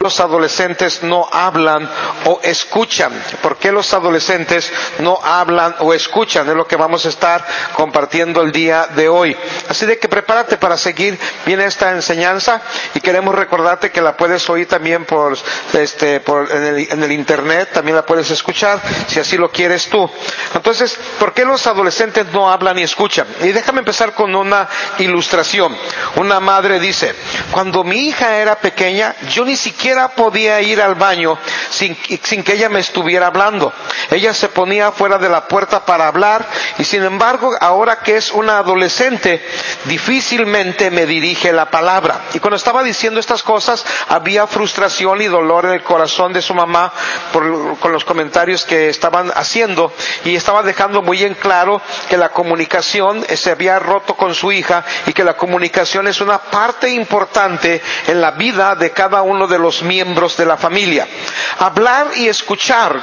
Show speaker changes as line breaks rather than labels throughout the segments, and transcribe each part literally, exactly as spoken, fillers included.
los adolescentes no hablan o escuchan? ¿Por qué los adolescentes no hablan o escuchan? Es lo que vamos a estar compartiendo el día de hoy. Así de que prepárate para seguir bien esta enseñanza, y queremos recordarte que la puedes oír también por, este, por en el, en el internet, también la puedes escuchar si así lo quieres tú. Entonces, ¿por qué los adolescentes no hablan y escuchan? Y déjame empezar con una ilustración. Una madre dice: cuando mi hija era pequeña, yo ni siquiera podía ir al baño sin, sin que ella me estuviera hablando. Ella se ponía fuera de la puerta para hablar, y sin embargo, ahora que es una adolescente, difícilmente me dirige la palabra. Y cuando estaba diciendo estas cosas, había frustración y dolor en el corazón de su mamá por, con los comentarios que estaban haciendo, y estaba dejando muy en claro que la comunicación se había roto con su hija, y que la comunicación es una parte importante en la vida de cada uno de los miembros de la familia. Hablar y escuchar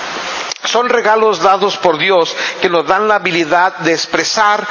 son regalos dados por Dios que nos dan la habilidad de expresar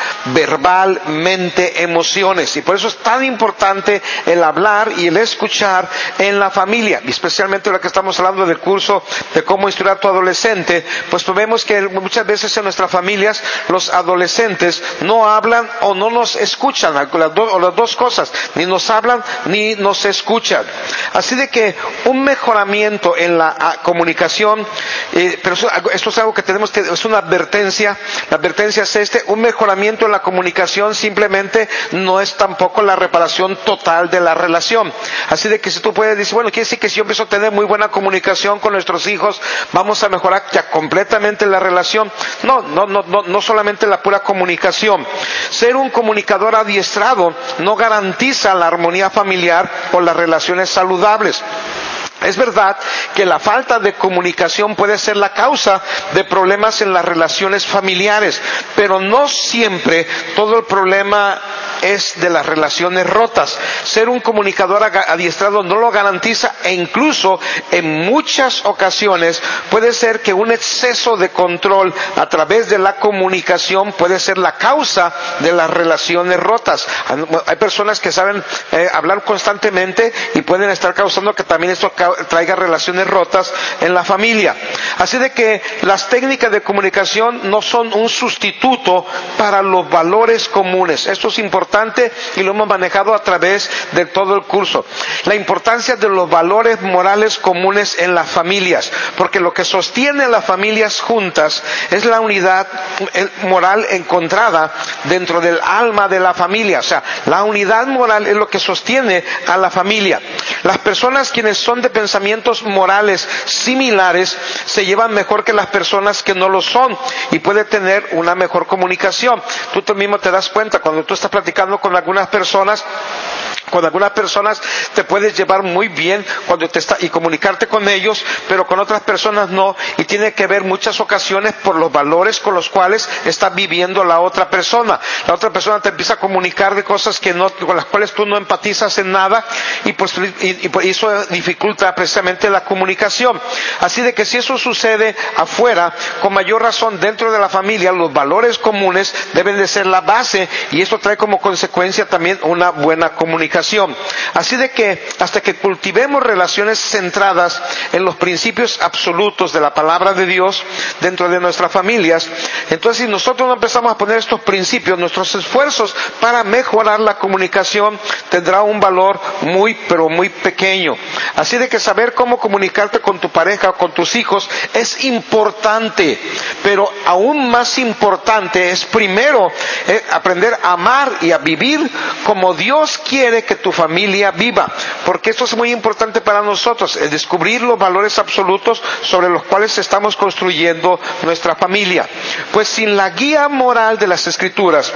verbalmente emociones, y por eso es tan importante el hablar y el escuchar en la familia, y especialmente lo que estamos hablando del curso de cómo instruir a tu adolescente. Pues vemos que muchas veces en nuestras familias los adolescentes no hablan o no nos escuchan, o las dos cosas, ni nos hablan ni nos escuchan. Así de que un mejoramiento en la comunicación, eh, pero eso, esto es algo que tenemos que, es una advertencia. La advertencia es este: un mejoramiento en la comunicación simplemente no es tampoco la reparación total de la relación. Así de que si tú puedes decir, bueno, quiere decir que si yo empiezo a tener muy buena comunicación con nuestros hijos, vamos a mejorar ya completamente la relación. No, no, no, no, no solamente la pura comunicación. Ser un comunicador adiestrado no garantiza la armonía familiar o las relaciones saludables. Es verdad que la falta de comunicación puede ser la causa de problemas en las relaciones familiares, pero no siempre todo el problema es de las relaciones rotas. Ser un comunicador adiestrado no lo garantiza, e incluso en muchas ocasiones puede ser que un exceso de control a través de la comunicación puede ser la causa de las relaciones rotas. Hay personas que saben eh, hablar constantemente y pueden estar causando que también esto traiga relaciones rotas en la familia. Así de que las técnicas de comunicación no son un sustituto para los valores comunes. Esto es importante y lo hemos manejado a través de todo el curso. La importancia de los valores morales comunes en las familias, porque lo que sostiene a las familias juntas es la unidad moral encontrada dentro del alma de la familia. O sea, la unidad moral es lo que sostiene a la familia. Las personas quienes son de pensamientos morales similares se llevan mejor que las personas que no lo son, y puede tener una mejor comunicación. Tú, tú mismo te das cuenta cuando tú estás platicando con algunas personas. Con algunas personas te puedes llevar muy bien cuando te está, y comunicarte con ellos, pero con otras personas no, y tiene que ver muchas ocasiones por los valores con los cuales está viviendo la otra persona. La otra persona te empieza a comunicar de cosas que no, con las cuales tú no empatizas en nada, y pues y, y eso dificulta precisamente la comunicación. Así de que si eso sucede afuera, con mayor razón dentro de la familia, los valores comunes deben de ser la base, y esto trae como consecuencia también una buena comunicación. Así de que hasta que cultivemos relaciones centradas en los principios absolutos de la palabra de Dios dentro de nuestras familias, entonces si nosotros no empezamos a poner estos principios, nuestros esfuerzos para mejorar la comunicación tendrá un valor muy pero muy pequeño. Así de que saber cómo comunicarte con tu pareja o con tus hijos es importante, pero aún más importante es primero eh, aprender a amar y a vivir como Dios quiere que tu familia viva, porque esto es muy importante para nosotros, el descubrir los valores absolutos sobre los cuales estamos construyendo nuestra familia. Pues sin la guía moral de las Escrituras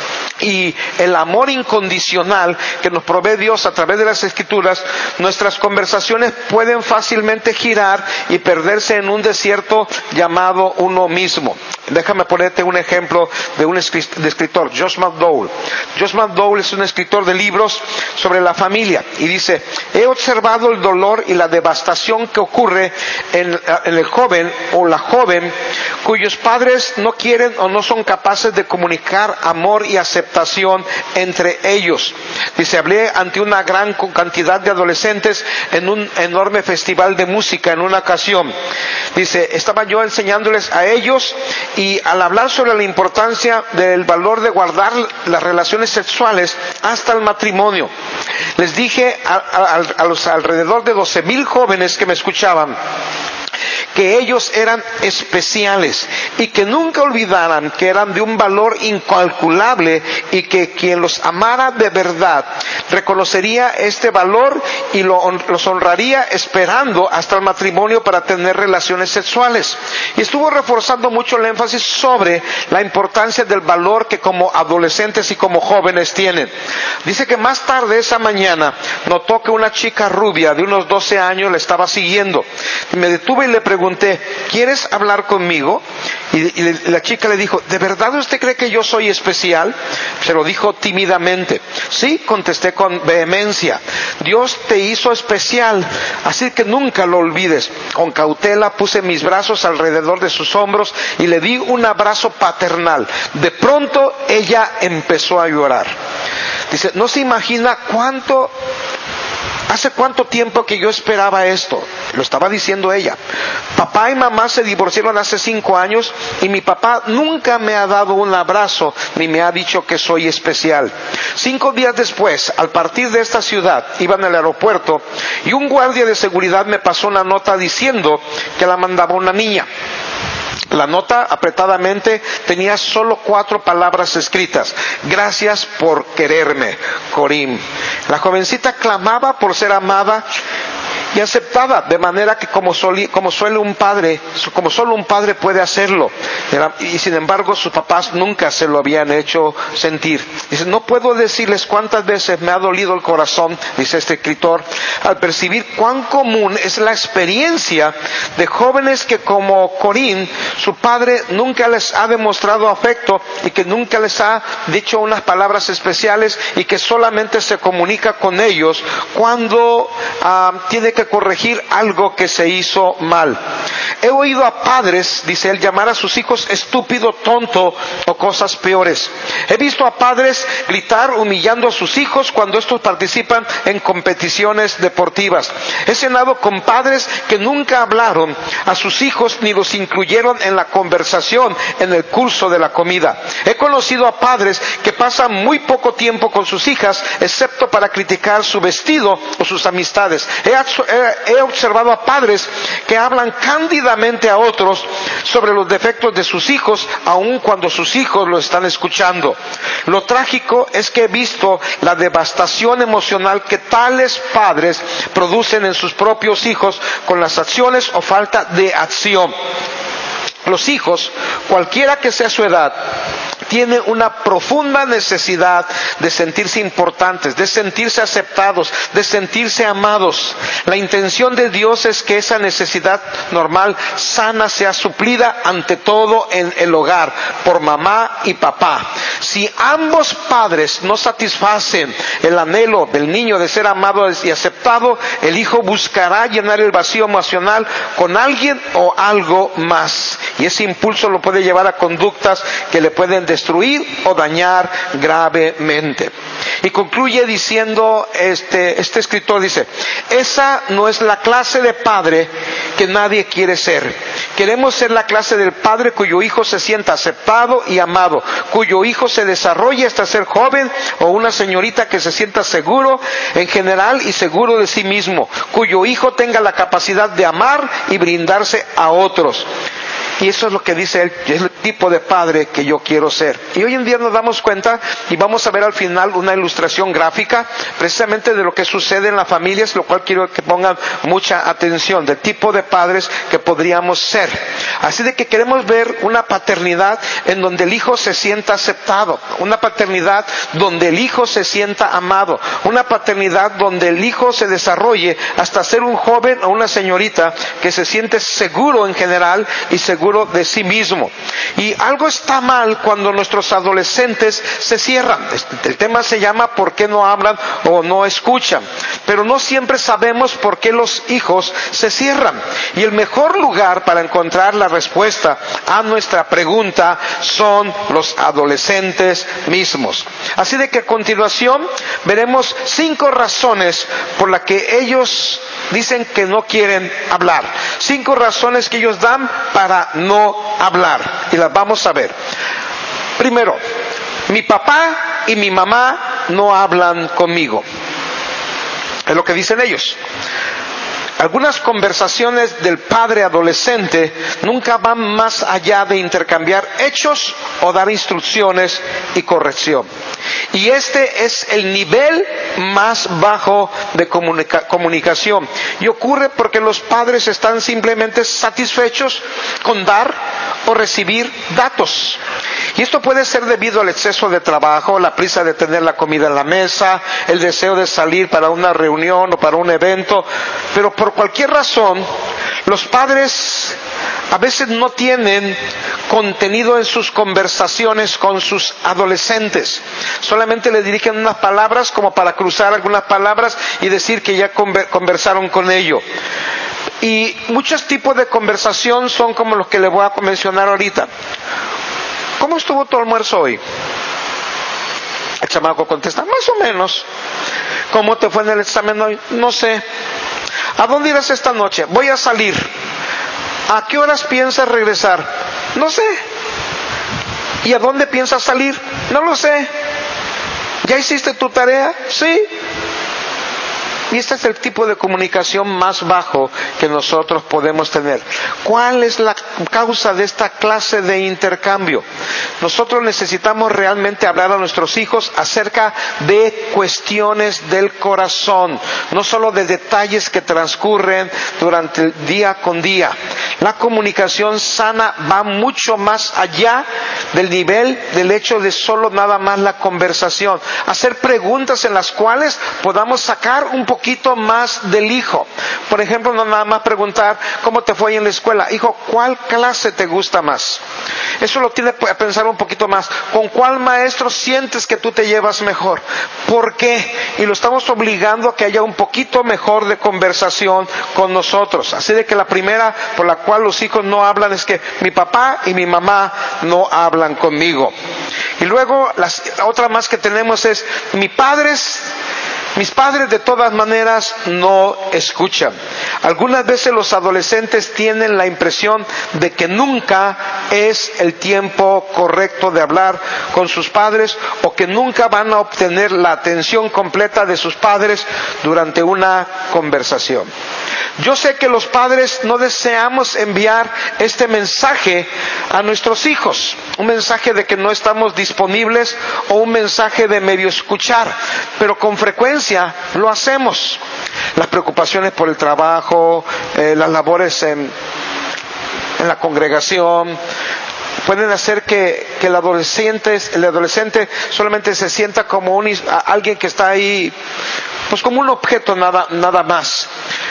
y el amor incondicional que nos provee Dios a través de las Escrituras, nuestras conversaciones pueden fácilmente girar y perderse en un desierto llamado uno mismo. Déjame ponerte un ejemplo de un escritor, Josh McDowell. Josh McDowell es un escritor de libros sobre la familia, y dice: he observado el dolor y la devastación que ocurre en, en el joven o la joven cuyos padres no quieren o no son capaces de comunicar amor y aceptación aceptación entre ellos. Dice, hablé ante una gran cantidad de adolescentes en un enorme festival de música en una ocasión. Dice, estaba yo enseñándoles a ellos, y al hablar sobre la importancia del valor de guardar las relaciones sexuales hasta el matrimonio, les dije a, a, a los alrededor de doce mil jóvenes que me escuchaban que ellos eran especiales y que nunca olvidaran que eran de un valor incalculable, y que quien los amara de verdad reconocería este valor y lo, los honraría esperando hasta el matrimonio para tener relaciones sexuales. Y estuvo reforzando mucho el énfasis sobre la importancia del valor que como adolescentes y como jóvenes tienen. Dice que más tarde esa mañana notó que una chica rubia de unos doce años le estaba siguiendo. Me detuve y le pregunté, ¿quieres hablar conmigo? Y, y la chica le dijo, ¿de verdad usted cree que yo soy especial? Se lo dijo tímidamente. Sí, contesté con vehemencia. Dios te hizo especial, así que nunca lo olvides. Con cautela puse mis brazos alrededor de sus hombros y le di un abrazo paternal. De pronto ella empezó a llorar. Dice, no se imagina cuánto... ¿Hace cuánto tiempo que yo esperaba esto? Lo estaba diciendo ella. Papá y mamá se divorciaron hace cinco años y mi papá nunca me ha dado un abrazo ni me ha dicho que soy especial. Cinco días después, al partir de esta ciudad, iba en el aeropuerto y un guardia de seguridad me pasó una nota diciendo que la mandaba una niña. La nota apretadamente tenía solo cuatro palabras escritas. Gracias por quererme, Corín. La jovencita clamaba por ser amada y aceptada, de manera que como, soli, como suele un padre, como solo un padre puede hacerlo. Era, y sin embargo sus papás nunca se lo habían hecho sentir. Dice, no puedo decirles cuántas veces me ha dolido el corazón, dice este escritor, al percibir cuán común es la experiencia de jóvenes que como Corín, su padre nunca les ha demostrado afecto y que nunca les ha dicho unas palabras especiales, y que solamente se comunica con ellos cuando uh, tiene que corregir algo que se hizo mal. He oído a padres, dice él, llamar a sus hijos estúpido, tonto o cosas peores. He visto a padres gritar humillando a sus hijos cuando estos participan en competiciones deportivas. He cenado con padres que nunca hablaron a sus hijos ni los incluyeron en la conversación en el curso de la comida. He conocido a padres que pasan muy poco tiempo con sus hijas, excepto para criticar su vestido o sus amistades. He, he, he observado a padres que hablan cándidamente a otros sobre los defectos de sus hijos, aun cuando sus hijos lo están escuchando. Lo trágico es que he visto la devastación emocional que tales padres producen en sus propios hijos con las acciones o falta de acción. Los hijos, cualquiera que sea su edad, tienen una profunda necesidad de sentirse importantes, de sentirse aceptados, de sentirse amados. La intención de Dios es que esa necesidad normal, sana, sea suplida ante todo en el hogar, por mamá y papá. Si ambos padres no satisfacen el anhelo del niño de ser amado y aceptado, el hijo buscará llenar el vacío emocional con alguien o algo más. Y ese impulso lo puede llevar a conductas que le pueden destruir o dañar gravemente. Y concluye diciendo, este, este escritor dice, esa no es la clase de padre que nadie quiere ser. Queremos ser la clase del padre cuyo hijo se sienta aceptado y amado, cuyo hijo se desarrolle hasta ser joven, o una señorita que se sienta seguro en general y seguro de sí mismo, cuyo hijo tenga la capacidad de amar y brindarse a otros. Y eso es lo que dice él, es el tipo de padre que yo quiero ser. Y hoy en día nos damos cuenta, y vamos a ver al final una ilustración gráfica, precisamente de lo que sucede en las familias, lo cual quiero que pongan mucha atención, del tipo de padres que podríamos ser. Así de que queremos ver una paternidad en donde el hijo se sienta aceptado, una paternidad donde el hijo se sienta amado, una paternidad donde el hijo se desarrolle hasta ser un joven o una señorita que se siente seguro en general y seguro seguro de sí mismo. Y algo está mal cuando nuestros adolescentes se cierran. El tema se llama ¿por qué no hablan o no escuchan? Pero no siempre sabemos por qué los hijos se cierran. Y el mejor lugar para encontrar la respuesta a nuestra pregunta son los adolescentes mismos. Así de que a continuación veremos cinco razones por las que ellos dicen que no quieren hablar. Cinco razones que ellos dan para no hablar. Y las vamos a ver. Primero, mi papá y mi mamá no hablan conmigo. Es lo que dicen ellos. Algunas conversaciones del padre adolescente nunca van más allá de intercambiar hechos o dar instrucciones y corrección. Y este es el nivel más bajo de comunica- comunicación. Y ocurre porque los padres están simplemente satisfechos con dar o recibir datos. Y esto puede ser debido al exceso de trabajo, la prisa de tener la comida en la mesa, el deseo de salir para una reunión o para un evento. Pero por cualquier razón, los padres a veces no tienen contenido en sus conversaciones con sus adolescentes. Solamente le dirigen unas palabras como para cruzar algunas palabras y decir que ya conversaron con ellos. Y muchos tipos de conversación son como los que le voy a mencionar ahorita. ¿Cómo estuvo tu almuerzo hoy? El chamaco contesta, más o menos. ¿Cómo te fue en el examen hoy? No sé. ¿A dónde irás esta noche? Voy a salir. ¿A qué horas piensas regresar? No sé. ¿Y a dónde piensas salir? No lo sé. ¿Ya hiciste tu tarea? Sí. Y este es el tipo de comunicación más bajo que nosotros podemos tener. ¿Cuál es la causa de esta clase de intercambio? Nosotros necesitamos realmente hablar a nuestros hijos acerca de cuestiones del corazón, no solo de detalles que transcurren durante el día con día. La comunicación sana va mucho más allá del nivel del hecho de solo nada más la conversación. Hacer preguntas en las cuales podamos sacar un poco poquito más del hijo. Por ejemplo, no nada más preguntar ¿cómo te fue en la escuela? Hijo, ¿cuál clase te gusta más? Eso lo tiene que pensar un poquito más. ¿Con cuál maestro sientes que tú te llevas mejor? ¿Por qué? Y lo estamos obligando a que haya un poquito mejor de conversación con nosotros. Así de que la primera por la cual los hijos no hablan es que mi papá y mi mamá no hablan conmigo. Y luego la otra más que tenemos es mis padres Mis padres de todas maneras no escuchan. Algunas veces los adolescentes tienen la impresión de que nunca es el tiempo correcto de hablar con sus padres o que nunca van a obtener la atención completa de sus padres durante una conversación. Yo sé que los padres no deseamos enviar este mensaje a nuestros hijos, un mensaje de que no estamos disponibles o un mensaje de medio escuchar, pero con frecuencia lo hacemos. Las preocupaciones por el trabajo, eh, las labores en, en la congregación, pueden hacer que, que el adolescente, el adolescente solamente se sienta como un, alguien que está ahí, pues como un objeto nada, nada más.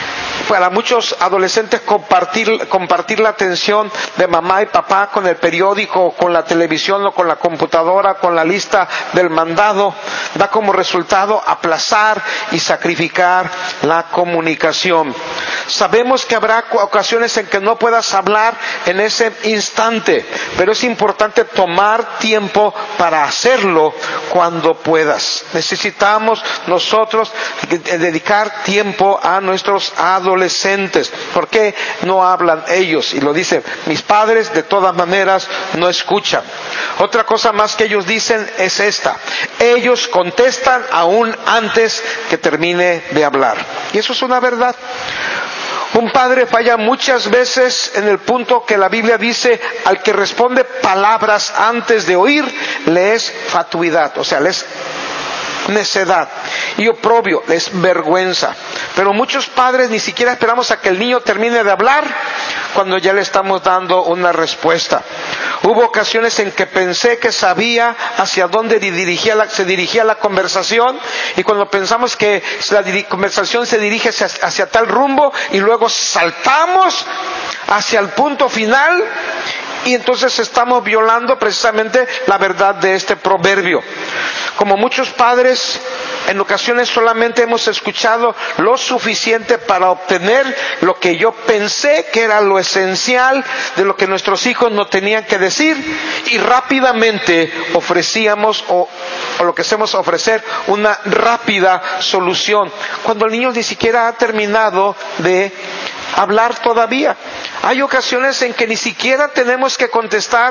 Para muchos adolescentes compartir, compartir la atención de mamá y papá con el periódico, con la televisión o con la computadora, con la lista del mandado, da como resultado aplazar y sacrificar la comunicación. Sabemos que habrá ocasiones en que no puedas hablar en ese instante, pero es importante tomar tiempo para hacerlo cuando puedas. Necesitamos nosotros dedicar tiempo a nuestros adolescentes. ¿Por qué no hablan ellos? Y lo dicen, mis padres de todas maneras no escuchan. Otra cosa más que ellos dicen es esta: ellos contestan aún antes que termine de hablar. Y eso es una verdad. Un padre falla muchas veces en el punto que la Biblia dice: al que responde palabras antes de oír, le es fatuidad, o sea, le es necedad y oprobio, es vergüenza. Pero muchos padres ni siquiera esperamos a que el niño termine de hablar cuando ya le estamos dando una respuesta. Hubo ocasiones en que pensé que sabía hacia dónde dirigía la, se dirigía la conversación, y cuando pensamos que la diri- conversación se dirige hacia, hacia tal rumbo y luego saltamos hacia el punto final y entonces estamos violando precisamente la verdad de este proverbio. Como muchos padres, en ocasiones solamente hemos escuchado lo suficiente para obtener lo que yo pensé que era lo esencial de lo que nuestros hijos no tenían que decir, y rápidamente ofrecíamos o, o lo que hacemos ofrecer una rápida solución, cuando el niño ni siquiera ha terminado de hablar todavía. Hay ocasiones en que ni siquiera tenemos que contestar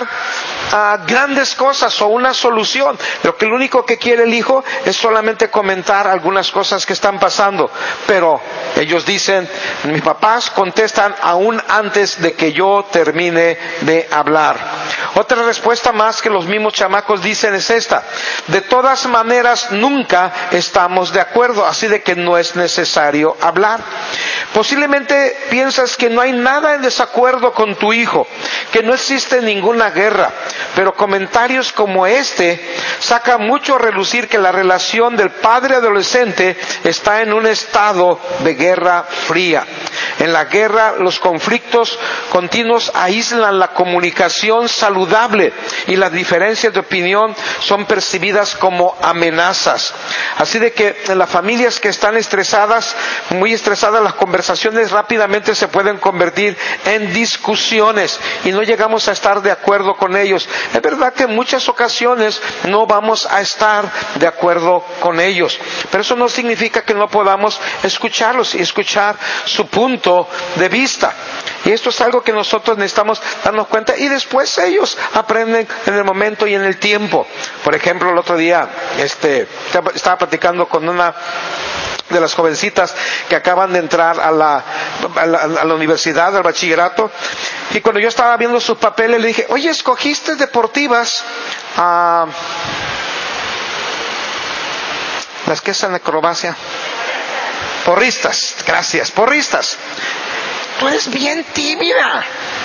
a grandes cosas o una solución. Lo que lo único que quiere el hijo es solamente comentar algunas cosas que están pasando. Pero ellos dicen, mis papás contestan aún antes de que yo termine de hablar. Otra respuesta más que los mismos chamacos dicen es esta: de todas maneras nunca estamos de acuerdo, así de que no es necesario hablar. Posiblemente piensas que no hay nada en desacuerdo con tu hijo, que no existe ninguna guerra, pero comentarios como este sacan mucho a relucir que la relación del padre adolescente está en un estado de guerra fría. En la guerra, los conflictos continuos aíslan la comunicación saludable y las diferencias de opinión son percibidas como amenazas. Así de que en las familias que están estresadas, muy estresadas, las conversaciones rápidamente se pueden convertir en discusiones y no llegamos a estar de acuerdo con ellos. Es verdad que en muchas ocasiones no vamos a estar de acuerdo con ellos, pero eso no significa que no podamos escucharlos y escuchar su punto de vista. Y esto es algo que nosotros necesitamos darnos cuenta, y después ellos aprenden en el momento y en el tiempo. Por ejemplo, el otro día este, estaba platicando con una de las jovencitas que acaban de entrar a la, a la, a la universidad, al bachillerato, y cuando yo estaba viendo sus papeles le dije, oye, escogiste deportivas, ah, las que están en acrobacia, porristas, gracias, porristas. Tú eres bien tímida.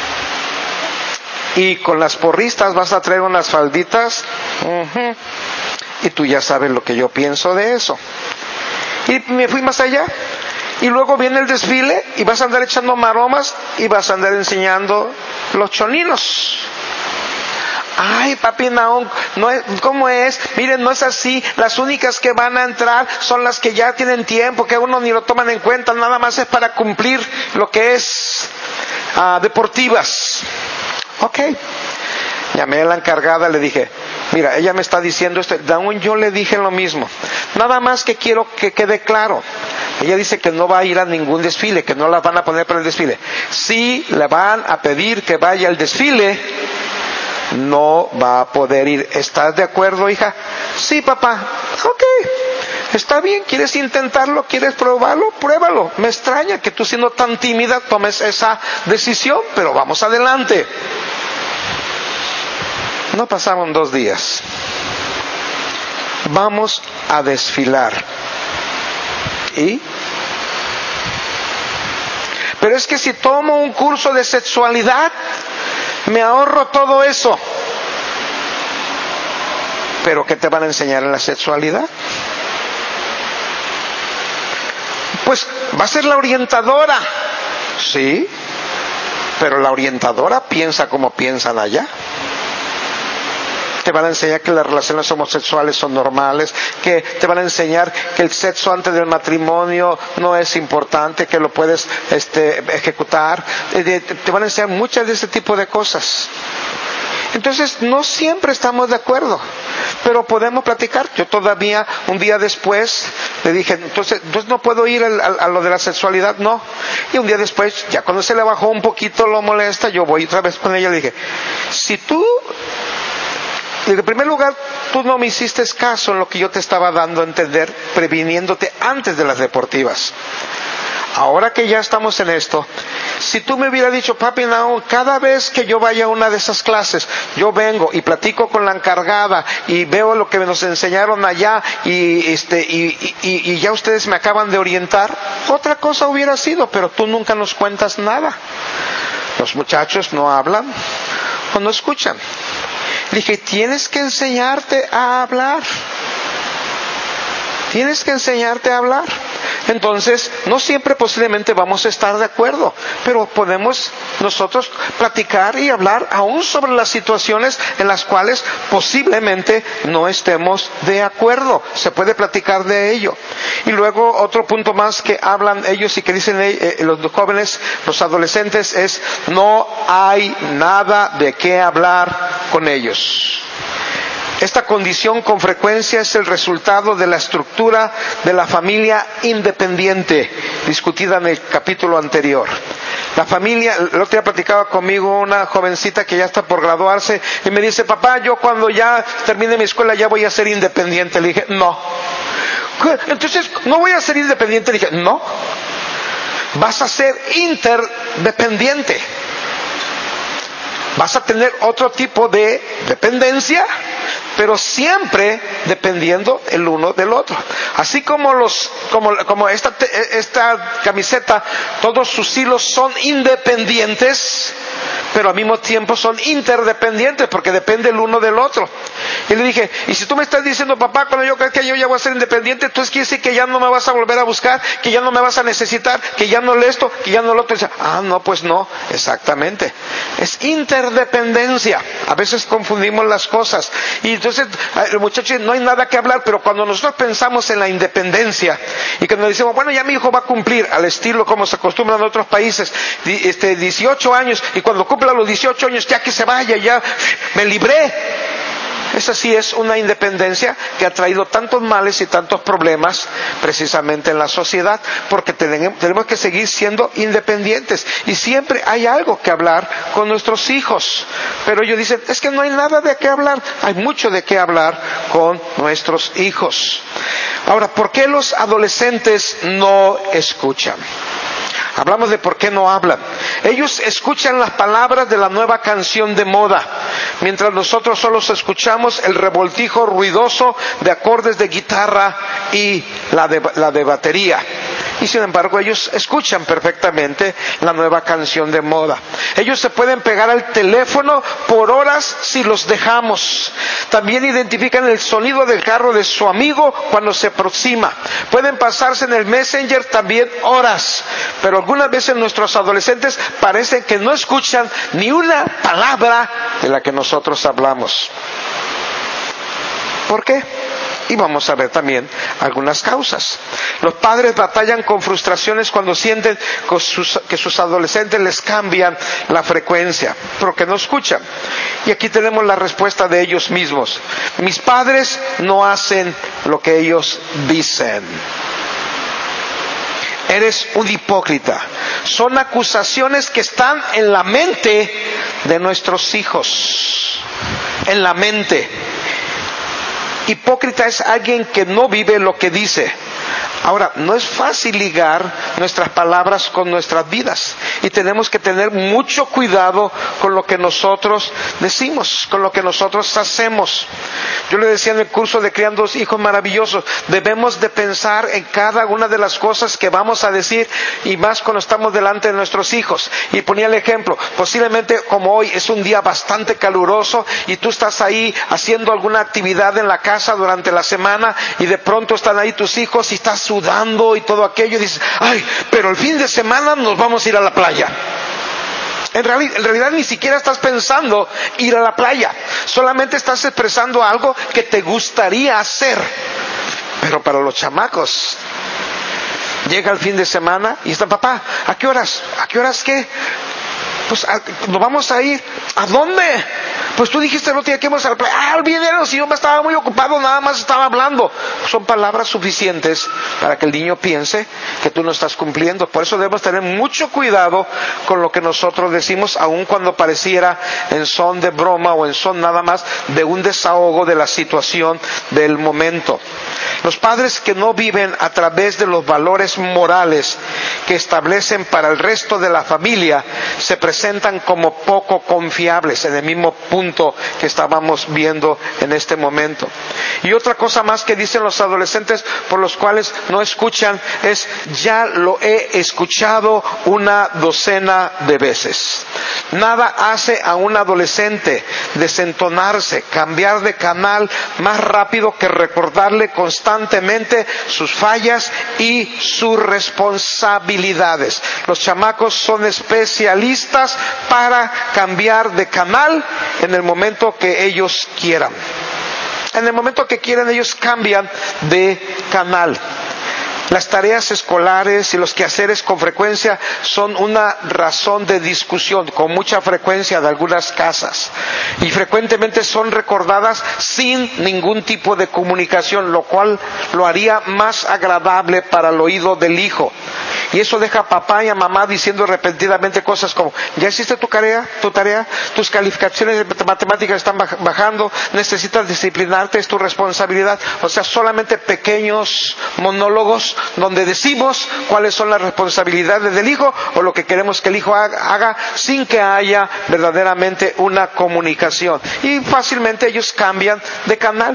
Y con las porristas vas a traer unas falditas. Uh-huh. Y tú ya sabes lo que yo pienso de eso. Y me fui más allá. Y luego viene el desfile y vas a andar echando maromas y vas a andar enseñando los choninos. Ay, papi Naón, no es, ¿cómo es? Miren, no es así. Las únicas que van a entrar son las que ya tienen tiempo, que uno ni lo toman en cuenta, nada más es para cumplir lo que es uh, deportivas. Ok. Llamé a la encargada, le dije, mira, ella me está diciendo esto, aún yo le dije lo mismo. Nada más que quiero que quede claro. Ella dice que no va a ir a ningún desfile, que no la van a poner para el desfile. Si le van a pedir que vaya al desfile, no va a poder ir. ¿Estás de acuerdo, hija? Sí, papá. Ok, está bien. ¿Quieres intentarlo? ¿Quieres probarlo? Pruébalo. Me extraña que tú, siendo tan tímida, tomes esa decisión, pero vamos adelante. No pasaron dos días. Vamos a desfilar. ¿Y? Pero es que si tomo un curso de sexualidad, me ahorro todo eso. ¿Pero qué te van a enseñar en la sexualidad? Pues va a ser la orientadora. Sí, pero la orientadora piensa como piensan allá. Te van a enseñar que las relaciones homosexuales son normales, que te van a enseñar que el sexo antes del matrimonio no es importante, que lo puedes este, ejecutar. Te van a enseñar muchas de ese tipo de cosas. Entonces, no siempre estamos de acuerdo, pero podemos platicar. Yo todavía, un día después, le dije, entonces, entonces no puedo ir a, a, a lo de la sexualidad, no. Y un día después, ya cuando se le bajó un poquito lo molesta, yo voy otra vez con ella y le dije, si tú... En primer lugar, tú no me hiciste caso en lo que yo te estaba dando a entender, previniéndote antes de las deportivas. Ahora que ya estamos en esto, si tú me hubieras dicho, papi, no, cada vez que yo vaya a una de esas clases, yo vengo y platico con la encargada y veo lo que nos enseñaron allá y, este, y, y, y ya ustedes me acaban de orientar, otra cosa hubiera sido, pero tú nunca nos cuentas nada. Los muchachos no hablan o no escuchan. Le dije, tienes que enseñarte a hablar. Tienes que enseñarte a hablar. Entonces, no siempre posiblemente vamos a estar de acuerdo, pero podemos nosotros platicar y hablar aún sobre las situaciones en las cuales posiblemente no estemos de acuerdo. Se puede platicar de ello. Y luego otro punto más que hablan ellos y que dicen eh, los jóvenes, los adolescentes, es no hay nada de qué hablar con ellos. Esta condición con frecuencia es el resultado de la estructura de la familia independiente, discutida en el capítulo anterior. La familia, el otro día platicaba conmigo una jovencita que ya está por graduarse y me dice, papá, yo cuando ya termine mi escuela ya voy a ser independiente. Le dije, no. Entonces, ¿no voy a ser independiente? Le dije, no. Vas a ser interdependiente. Vas a tener otro tipo de dependencia, pero siempre dependiendo el uno del otro. Así como los, como, como esta, esta camiseta, todos sus hilos son independientes, pero al mismo tiempo son interdependientes, porque depende el uno del otro. Y le dije, y si tú me estás diciendo, papá, cuando yo creo que yo ya voy a ser independiente, entonces quiere decir que ya no me vas a volver a buscar, que ya no me vas a necesitar, que ya no le esto, que ya no lo otro. Y dice, ah, no, pues no, exactamente. Es interdependencia. A veces confundimos las cosas. Y entonces, el muchacho dice, no hay nada que hablar, pero cuando nosotros pensamos en la independencia, y cuando decimos, bueno, ya mi hijo va a cumplir, al estilo como se acostumbran en otros países, este, dieciocho años, y cuando cumpla los dieciocho años, ya que se vaya, ya me libré. Esa sí es una independencia que ha traído tantos males y tantos problemas precisamente en la sociedad, porque tenemos que seguir siendo independientes y siempre hay algo que hablar con nuestros hijos. Pero ellos dicen, es que no hay nada de qué hablar. Hay mucho de qué hablar con nuestros hijos. Ahora, ¿por qué los adolescentes no escuchan? Hablamos de por qué no hablan. Ellos escuchan las palabras de la nueva canción de moda, mientras nosotros solo escuchamos el revoltijo ruidoso de acordes de guitarra y la de, la de batería. Y sin embargo ellos escuchan perfectamente la nueva canción de moda. Ellos se pueden pegar al teléfono por horas si los dejamos. También identifican el sonido del carro de su amigo cuando se aproxima. Pueden pasarse en el Messenger también horas. Pero algunas veces nuestros adolescentes parecen que no escuchan ni una palabra de la que nosotros hablamos. ¿Por qué? Y vamos a ver también algunas causas. Los padres batallan con frustraciones cuando sienten que sus, que sus adolescentes les cambian la frecuencia, porque no escuchan. Y aquí tenemos la respuesta de ellos mismos. Mis padres no hacen lo que ellos dicen. Eres un hipócrita. Son acusaciones que están en la mente de nuestros hijos. En la mente. Hipócrita es alguien que no vive lo que dice. Ahora, no es fácil ligar nuestras palabras con nuestras vidas y tenemos que tener mucho cuidado con lo que nosotros decimos, con lo que nosotros hacemos. Yo le decía en el curso de Criando Hijos Maravillosos, debemos de pensar en cada una de las cosas que vamos a decir y más cuando estamos delante de nuestros hijos. Y ponía el ejemplo, posiblemente como hoy es un día bastante caluroso y tú estás ahí haciendo alguna actividad en la casa durante la semana y de pronto están ahí tus hijos y estás sudando y todo aquello y dices, ay, pero el fin de semana nos vamos a ir a la playa. En realidad, en realidad ni siquiera estás pensando ir a la playa, solamente estás expresando algo que te gustaría hacer. Pero para los chamacos, llega el fin de semana y están, papá, ¿a qué horas? ¿A qué horas qué? Pues nos vamos a ir. ¿A dónde? Pues tú dijiste el otro día que íbamos a la playa. Ah, olvídalo, si yo me estaba muy ocupado, nada más estaba hablando. Son palabras suficientes para que el niño piense que tú no estás cumpliendo. Por eso debemos tener mucho cuidado con lo que nosotros decimos, aun cuando pareciera en son de broma o en son nada más de un desahogo de la situación del momento. Los padres que no viven a través de los valores morales que establecen para el resto de la familia se presentan como poco confiables. En el mismo punto punto que estábamos viendo en este momento. Y otra cosa más que dicen los adolescentes por los cuales no escuchan es: ya lo he escuchado una docena de veces. Nada hace a un adolescente desentonarse, cambiar de canal más rápido que recordarle constantemente sus fallas y sus responsabilidades. Los chamacos son especialistas para cambiar de canal en el momento que ellos quieran. En el momento que quieran, ellos cambian de canal. Las tareas escolares y los quehaceres con frecuencia son una razón de discusión con mucha frecuencia de algunas casas, y frecuentemente son recordadas sin ningún tipo de comunicación, lo cual lo haría más agradable para el oído del hijo. Y eso deja a papá y a mamá diciendo repentinamente cosas como: ¿ya hiciste tu tarea? ¿Tu tarea? ¿Tus calificaciones de matemáticas están bajando? ¿Necesitas disciplinarte? ¿Es tu responsabilidad? O sea, solamente pequeños monólogos donde decimos cuáles son las responsabilidades del hijo o lo que queremos que el hijo haga, haga sin que haya verdaderamente una comunicación. Y fácilmente ellos cambian de canal.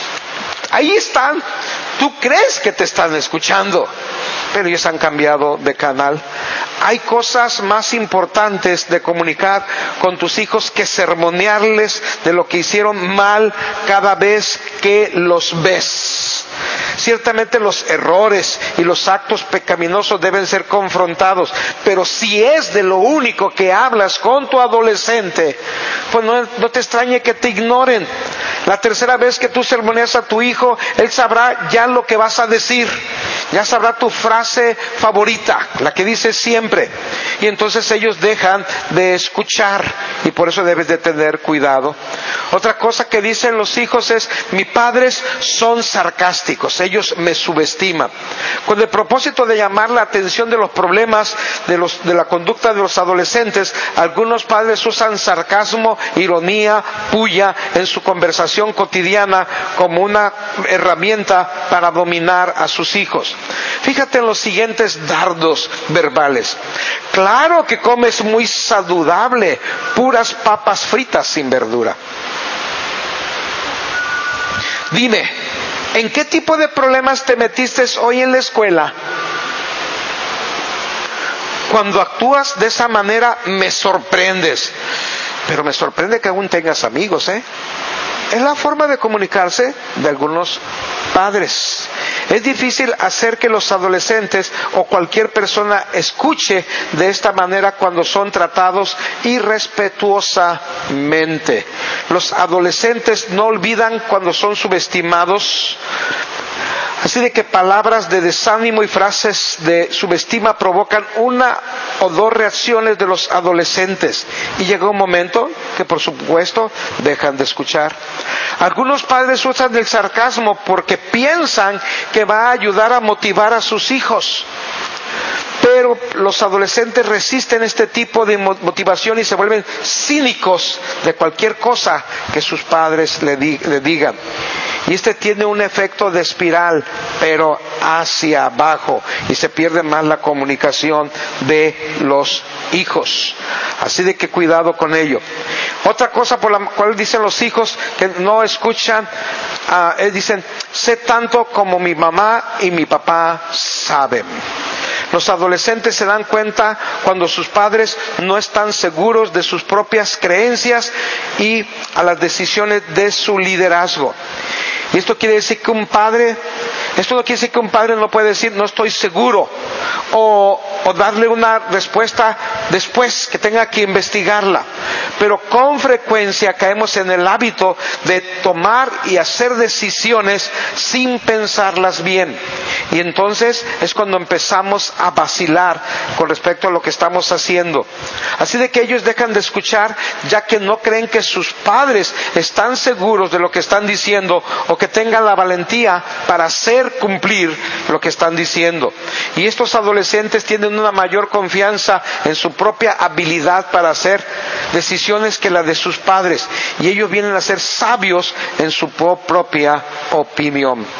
Ahí están. Tú crees que te están escuchando, pero ellos han cambiado de canal. Hay cosas más importantes de comunicar con tus hijos que sermonearles de lo que hicieron mal cada vez que los ves. Ciertamente los errores y los actos pecaminosos deben ser confrontados, pero si es de lo único que hablas con tu adolescente, pues no, no te extrañe que te ignoren. La tercera vez que tú sermoneas a tu hijo, él sabrá ya lo que vas a decir, ya sabrá tu frase favorita, la que dices siempre, y entonces ellos dejan de escuchar, y por eso debes de tener cuidado. Otra cosa que dicen los hijos es: mis padres son sarcásticos, ellos me subestiman. Con el propósito de llamar la atención de los problemas de, los, de la conducta de los adolescentes, algunos padres usan sarcasmo, ironía, puya en su conversación cotidiana como una herramienta para dominar a sus hijos. Fíjate en los siguientes dardos verbales: claro que comes muy saludable, puras papas fritas sin verdura. Dime, ¿en qué tipo de problemas te metiste hoy en la escuela? Cuando actúas de esa manera me sorprendes. Pero me sorprende que aún tengas amigos, ¿eh? Es la forma de comunicarse de algunos padres. Es difícil hacer que los adolescentes o cualquier persona escuche de esta manera cuando son tratados irrespetuosamente. Los adolescentes no olvidan cuando son subestimados. Así de que palabras de desánimo y frases de subestima provocan una o dos reacciones de los adolescentes, y llega un momento que por supuesto dejan de escuchar. Algunos padres usan el sarcasmo porque piensan que va a ayudar a motivar a sus hijos. Pero los adolescentes resisten este tipo de motivación y se vuelven cínicos de cualquier cosa que sus padres le, di- le digan. Y este tiene un efecto de espiral, pero hacia abajo, y se pierde más la comunicación de los hijos. Así de que cuidado con ello. Otra cosa por la cual dicen los hijos que no escuchan, uh, eh, dicen: sé tanto como mi mamá y mi papá saben. Los adolescentes se dan cuenta cuando sus padres no están seguros de sus propias creencias y a las decisiones de su liderazgo. Y esto quiere decir que un padre, esto no quiere decir que un padre no puede decir no estoy seguro, o, o darle una respuesta después que tenga que investigarla. Pero con frecuencia caemos en el hábito de tomar y hacer decisiones sin pensarlas bien. Y entonces es cuando empezamos a vacilar con respecto a lo que estamos haciendo. Así de que ellos dejan de escuchar ya que no creen que sus padres están seguros de lo que están diciendo o que tengan la valentía para hacer cumplir lo que están diciendo. Y estos adolescentes tienen una mayor confianza en su propia habilidad para hacer decisiones que la de sus padres, y ellos vienen a ser sabios en su propia opinión.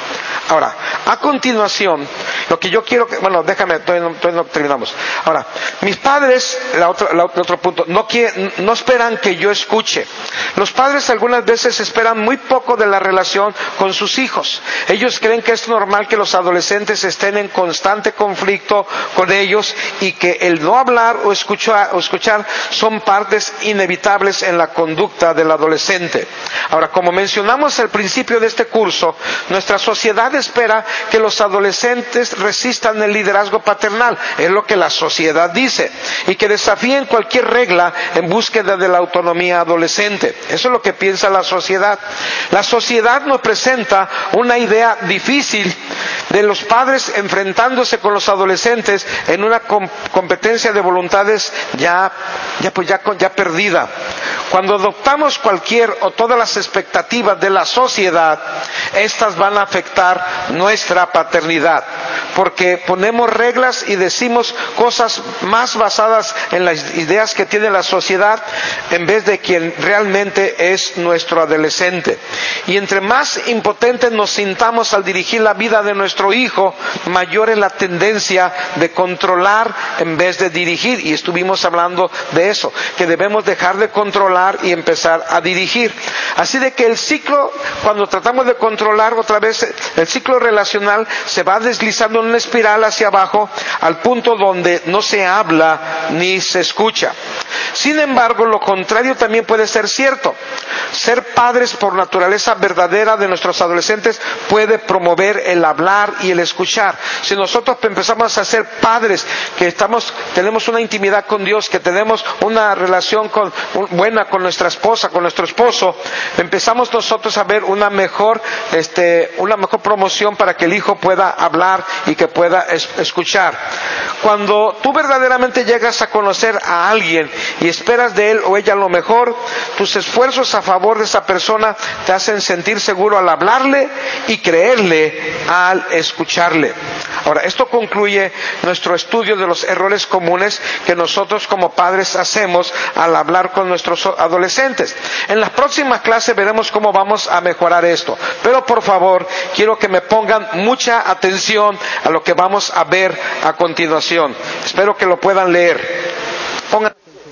Ahora, a continuación, lo que yo quiero que, bueno, déjame, todavía no, todavía no terminamos. Ahora, mis padres, la otra, la, el otro punto, no, quieren, no esperan que yo escuche. Los padres algunas veces esperan muy poco de la relación con sus hijos. Ellos creen que es normal que los adolescentes estén en constante conflicto con ellos y que el no hablar o escuchar, o escuchar son partes inevitables en la conducta del adolescente. Ahora, como mencionamos al principio de este curso, nuestra sociedad espera que los adolescentes resistan el liderazgo paternal, es lo que la sociedad dice, y que desafíen cualquier regla en búsqueda de la autonomía adolescente. Eso es lo que piensa la sociedad. La sociedad nos presenta una idea difícil de los padres enfrentándose con los adolescentes en una com- competencia de voluntades ya, ya, pues ya, ya perdida. Cuando adoptamos cualquier o todas las expectativas de la sociedad, estas van a afectar nuestra paternidad, porque ponemos reglas y decimos cosas más basadas en las ideas que tiene la sociedad en vez de quien realmente es nuestro adolescente. Y entre más impotentes nos sintamos al dirigir la vida de nuestro hijo, mayor es la tendencia de controlar en vez de dirigir. Y estuvimos hablando de eso, que debemos dejar de controlar y empezar a dirigir. Así de que el ciclo, cuando tratamos de controlar otra vez, el ciclo relacional se va deslizando en una espiral hacia abajo al punto donde no se habla ni se escucha. Sin embargo, lo contrario también puede ser cierto. Ser padres por naturaleza verdadera de nuestros adolescentes puede promover el hablar y el escuchar. Si nosotros empezamos a ser padres que estamos, tenemos una intimidad con Dios, que tenemos una relación con, buena con nuestra esposa, con nuestro esposo, empezamos nosotros a ver una mejor, este, una mejor promoción para que el hijo pueda hablar y que pueda es, escuchar. Cuando tú verdaderamente llegas a conocer a alguien y esperas de él o ella lo mejor, tus esfuerzos a favor de esa persona te hacen sentir seguro al hablarle y creerle al escucharle. Ahora, esto concluye nuestro estudio de los errores comunes que nosotros como padres hacemos al hablar con nuestros adolescentes. En las próximas clases veremos cómo vamos a mejorar esto. Pero por favor, quiero que me pongan mucha atención a lo que vamos a ver a continuación. Espero que lo puedan leer. Pongan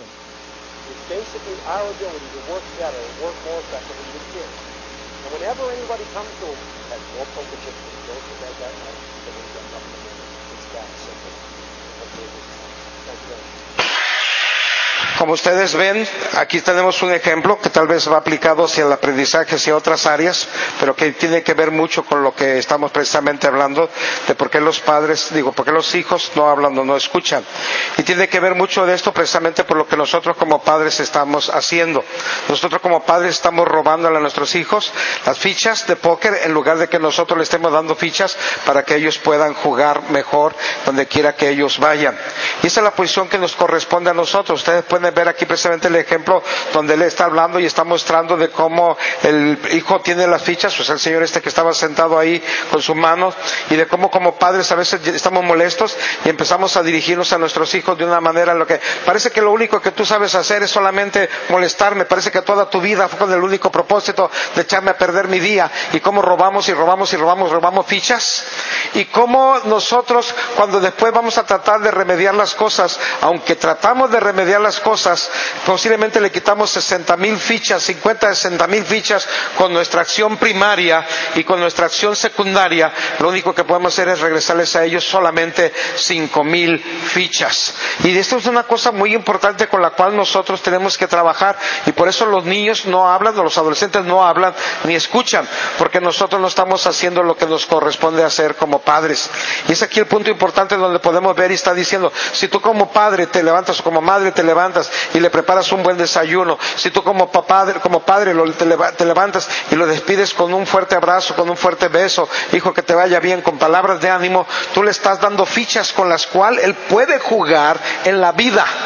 Como ustedes ven, aquí tenemos un ejemplo que tal vez va aplicado hacia el aprendizaje, hacia otras áreas, pero que tiene que ver mucho con lo que estamos precisamente hablando, de por qué los padres, digo, por qué los hijos no hablan o no escuchan. Y tiene que ver mucho de esto precisamente por lo que nosotros como padres estamos haciendo. Nosotros como padres estamos robándole a nuestros hijos las fichas de póker en lugar de que nosotros les estemos dando fichas para que ellos puedan jugar mejor donde quiera que ellos vayan. Y esa es la posición que nos corresponde a nosotros. Ustedes pueden ver aquí precisamente el ejemplo donde él está hablando y está mostrando de cómo el hijo tiene las fichas, pues el señor este que estaba sentado ahí con su mano, y de cómo como padres a veces estamos molestos y empezamos a dirigirnos a nuestros hijos de una manera en lo que parece que lo único que tú sabes hacer es solamente molestarme, parece que toda tu vida fue con el único propósito de echarme a perder mi día, y cómo robamos y robamos y robamos, robamos fichas, y cómo nosotros cuando después vamos a tratar de remediar las cosas, aunque tratamos de remediar las cosas, posiblemente le quitamos sesenta mil fichas, cincuenta, sesenta mil fichas con nuestra acción primaria y con nuestra acción secundaria. Lo único que podemos hacer es regresarles a ellos solamente cinco mil fichas. Y esto es una cosa muy importante con la cual nosotros tenemos que trabajar, y por eso los niños no hablan, o los adolescentes no hablan ni escuchan, porque nosotros no estamos haciendo lo que nos corresponde hacer como padres. Y es aquí el punto importante donde podemos ver y está diciendo, si tú como padre te levantas o como madre te levantas y le preparas un buen desayuno, si tú como padre, como padre lo, te, te levantas y lo despides con un fuerte abrazo, con un fuerte beso, hijo, que te vaya bien, con palabras de ánimo, tú le estás dando fichas con las cuales él puede jugar en la vida.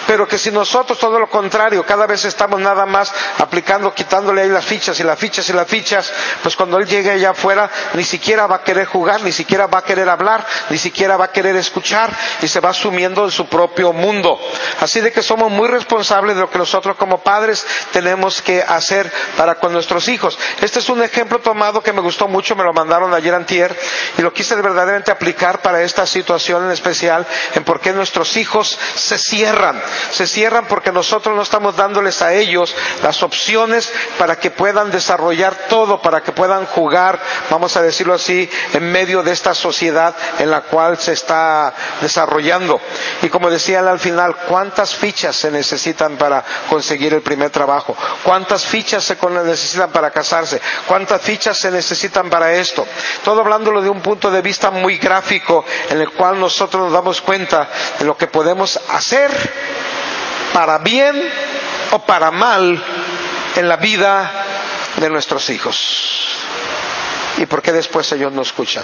pero que si nosotros todo lo contrario, cada vez estamos nada más aplicando, quitándole ahí las fichas y las fichas y las fichas, pues cuando él llegue allá afuera ni siquiera va a querer jugar, ni siquiera va a querer hablar, ni siquiera va a querer escuchar y se va sumiendo en su propio mundo. Así de que somos muy responsables de lo que nosotros como padres tenemos que hacer para con nuestros hijos. Este es un ejemplo tomado que me gustó mucho, me lo mandaron ayer antier y lo quise verdaderamente aplicar para esta situación en especial, en por qué nuestros hijos se cierran. Se cierran porque nosotros no estamos dándoles a ellos las opciones para que puedan desarrollar todo, para que puedan jugar, vamos a decirlo así, en medio de esta sociedad en la cual se está desarrollando. Y como decía él al final, ¿cuántas fichas se necesitan para conseguir el primer trabajo? ¿Cuántas fichas se necesitan para casarse? ¿Cuántas fichas se necesitan para esto? Todo hablándolo de un punto de vista muy gráfico, en el cual nosotros nos damos cuenta de lo que podemos hacer para bien o para mal en la vida de nuestros hijos. ¿Y por qué después ellos no escuchan?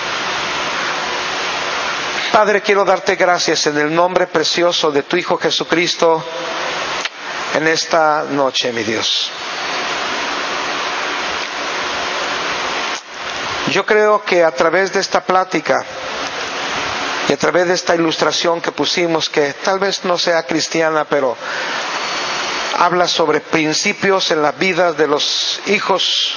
Padre, quiero darte gracias en el nombre precioso de tu Hijo Jesucristo en esta noche, mi Dios. Yo creo que a través de esta plática y a través de esta ilustración que pusimos, que tal vez no sea cristiana, pero habla sobre principios en las vidas de los hijos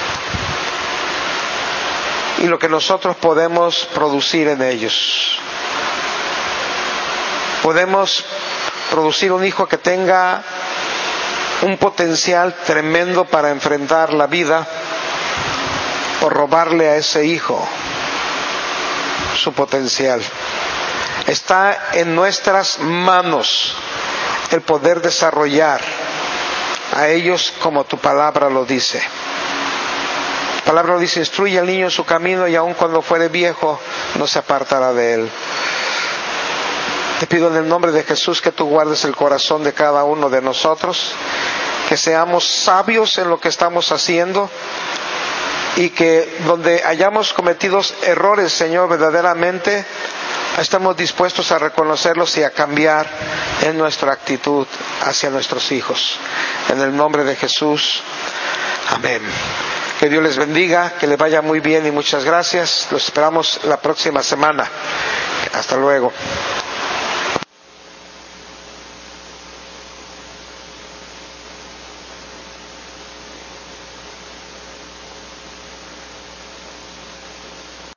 y lo que nosotros podemos producir en ellos. Podemos producir un hijo que tenga un potencial tremendo para enfrentar la vida, o robarle a ese hijo su potencial. Está en nuestras manos el poder desarrollar a ellos como tu palabra lo dice. Tu palabra lo dice: instruye al niño en su camino y aun cuando fuere viejo no se apartará de él. Te pido en el nombre de Jesús que tú guardes el corazón de cada uno de nosotros, que seamos sabios en lo que estamos haciendo y que donde hayamos cometido errores, Señor, verdaderamente estamos dispuestos a reconocerlos y a cambiar en nuestra actitud hacia nuestros hijos. En el nombre de Jesús, amén. Que Dios les bendiga, que les vaya muy bien y muchas gracias. Los esperamos la próxima semana. Hasta luego.